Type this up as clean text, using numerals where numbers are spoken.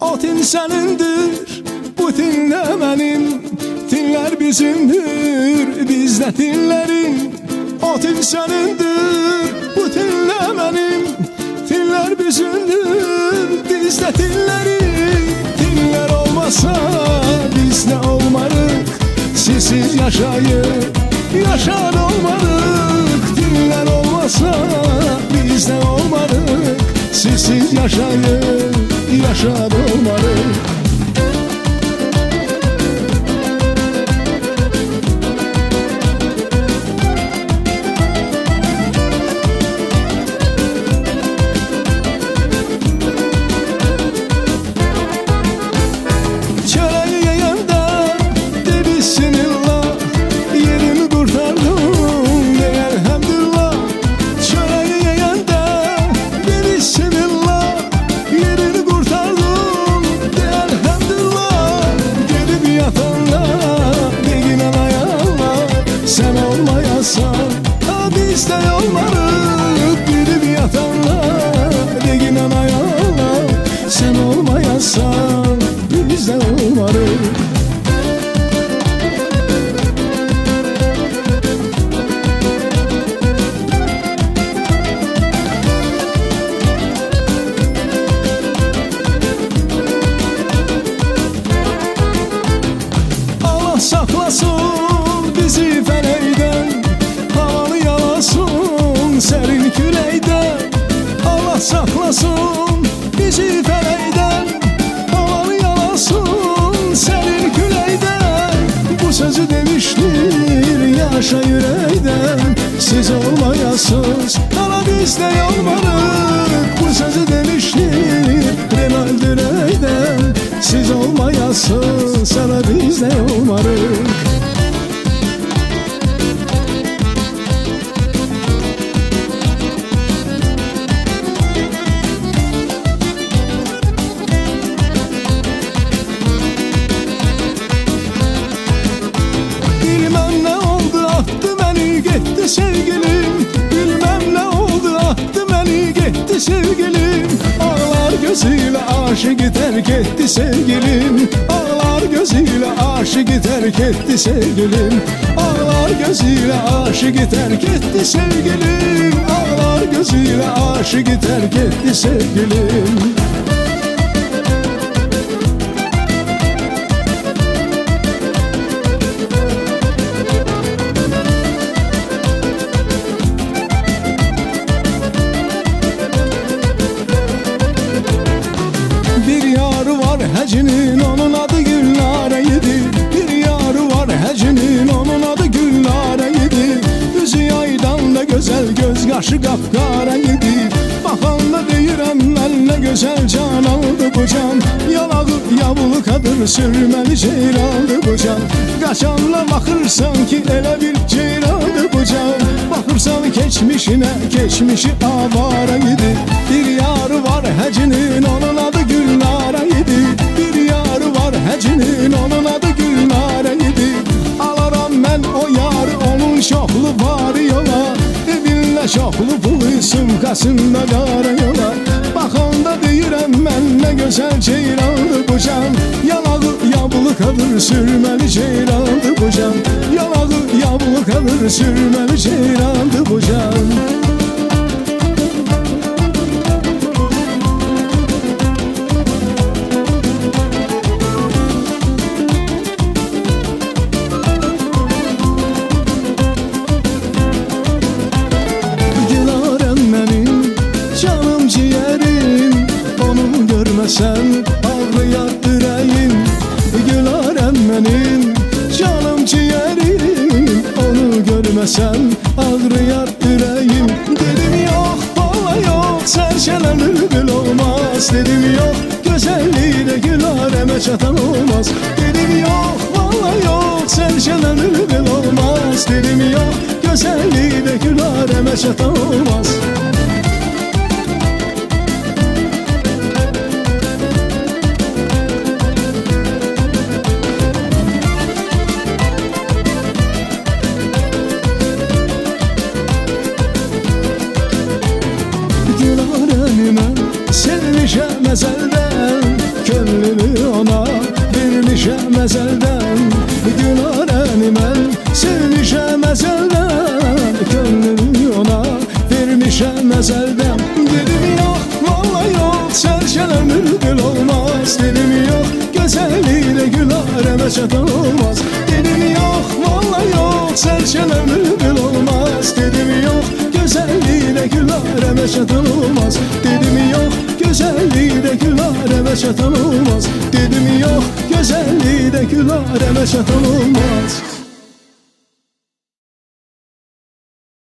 O tin senindir, bu tin de benim. Tinler bizimdir, biz de tinlerin. O tin senindir, bu tin de benim. Tinler bizimdir, biz de tinlerin. Tinler olmasa biz de olmarık. Sizsiz yaşayıp yaşar olmarık. Tinler olmasa biz de olmarık. Sizsiz yaşayıp yaşar olmarık. Bizde olmarık, gidip yatanlar degin anaya Allah. Sen olmayasan bizde olmarık. Allah saklasın bizi feleğden, serin küleyden. Allah saklasın bizi feleyden, havalı yalasın serin küleyden. Bu sözü demiştir yaşa yüreğden. Siz olmayasınız hala bizde olmarık. Bu sözü demiştir Renal Direy'den. Siz olmayasınız hala bizde olmarık. Gitti sevgilim, bilmem ne oldu attı beni gitti sevgilim. Ağlar gözüyle aşık terk etti sevgilim. Ağlar gözüyle aşık terk etti sevgilim. Ağlar gözüyle aşık terk etti sevgilim. Ağlar gözüyle aşık terk etti sevgilim. Hecinin onun adı Gülnare'ydi. Bir yarı var hecinin onun adı Gülnare'ydi. Yüzü yaydan da güzel, göz kaşı kapkaraydı. Bakan da deyirəm mən ne güzel can aldı bu can. Yalağı yavulukadır sürmeli ceylandı bu can. Kaçanla bakırsan ki elə bir ceylandı bu can. Bakırsan geçmişine, geçmişi avaraydı. Bir yarı var hecinin onun adı Gülnare'ydi. Bir yarı var hecinin onun adı Gülnare'ydi. Alaram mən o yarı onun şoxlu var yola. Evinlə şoxlu pulu sumkasında qara yola. Baxanda deyirəm mən nə gözəl ceyrandı bu can. Yalağı yavulu kalır sürmeli ceyrandı bu can. Yalağı yavulu kalır sürmeli ceyrandı bu can. Sen ağrıyar yüreğim, Gülarem benim canım ciğerim. Onu görmesen ağrıyar yüreğim. Dedim yok vallahi yok, serçelen bülbül olmaz. Dedim yok güzelliği de Gülarem'e çatan olmaz. Dedim yok vallahi yok, serçelen bülbül olmaz. Dedim yok güzelliği de Gülarem'e çatan olmaz. Sevmişəm əzəldən, Gönlümü ona vermişəm əzəldən, Gülarəni mən sevmişəm əzəldən. Gönlümü ona vermişəm əzəldən. Dedim yox, vallahi yox, sərçələ mürgül olmaz. Dedim yox, gözəliyle Gülarəmə çatan olmaz. Dedim yox, vallahi yox, sərçələ mürgül olmaz. Dedim yox, gözəliyle Gülarəmə çatan olmaz. Dedim yox, gözəliyle Gülarəmə çatan olmaz. Dedim yox, gözəliyle Gülarəmə çatan olmaz.